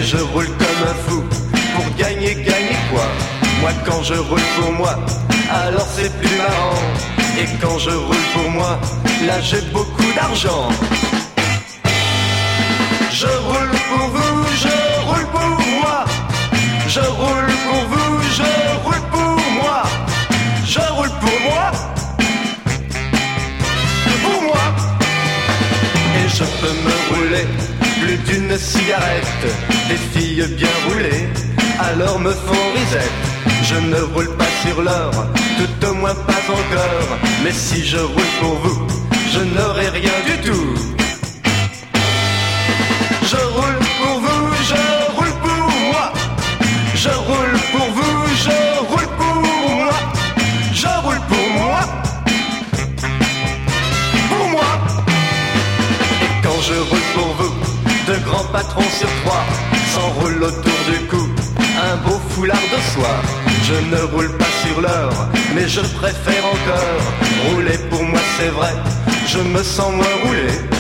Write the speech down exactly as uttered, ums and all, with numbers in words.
je roule comme un fou. Pour gagner, gagner quoi? Moi quand je roule pour moi, alors c'est plus marrant. Et quand je roule pour moi, là j'ai beaucoup d'argent. Je roule pour vous, je roule pour moi. Je roule pour vous, je roule pour moi. Je roule pour moi. Pour moi. Et je peux me rouler plus d'une cigarette. Les filles bien roulées, alors me font risette. Je ne roule pas sur l'or, tout au moins pas encore. Mais si je roule pour vous, je n'aurai rien du tout. Je roule pour vous, je roule pour moi. Je roule pour vous, je roule pour moi. Je roule pour moi. Pour moi. Et quand je roule pour vous, de grands patrons sur trois s'enroulent autour du cou un beau foulard de soie. Je ne roule pas sur l'or, mais je préfère encore rouler pour moi, c'est vrai. Je me sens moins roulé.